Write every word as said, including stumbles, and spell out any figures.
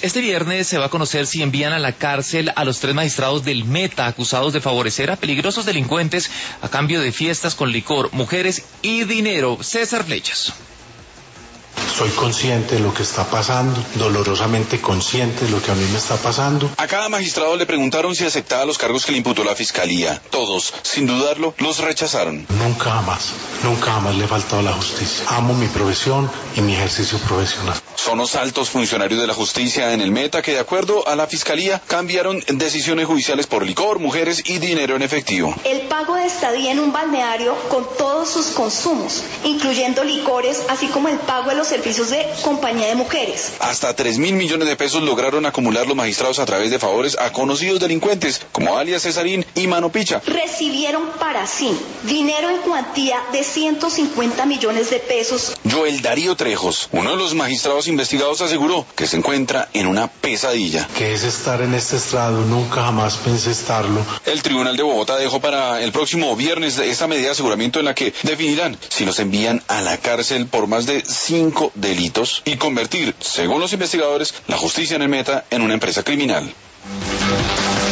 Este viernes se va a conocer si envían a la cárcel a los tres magistrados del Meta acusados de favorecer a peligrosos delincuentes a cambio de fiestas con licor, mujeres y dinero. César Flechas. Soy consciente de lo que está pasando, dolorosamente consciente de lo que a mí me está pasando. A cada magistrado le preguntaron si aceptaba los cargos que le imputó la fiscalía. Todos, sin dudarlo, los rechazaron. Nunca jamás, nunca jamás le he faltado a la justicia. Amo mi profesión y mi ejercicio profesional. Son los altos funcionarios de la justicia en el Meta que, de acuerdo a la fiscalía, cambiaron decisiones judiciales por licor, mujeres y dinero en efectivo. El pago de estadía en un balneario con todos sus consumos, incluyendo licores, así como el pago de los servicios de compañía de mujeres. Hasta tres mil millones de pesos lograron acumular los magistrados a través de favores a conocidos delincuentes, como alias Cesarín y Mano Picha. Recibieron para sí dinero en cuantía de ciento cincuenta millones de pesos. Joel Darío Trejos, uno de los magistrados investigados, aseguró que se encuentra en una pesadilla. ¿Qué es estar en este estrado? Nunca jamás pensé estarlo. El Tribunal de Bogotá dejó para el próximo viernes esta medida de aseguramiento en la que definirán si los envían a la cárcel por más de cinco delitos y convertir, según los investigadores, la justicia en el Meta en una empresa criminal.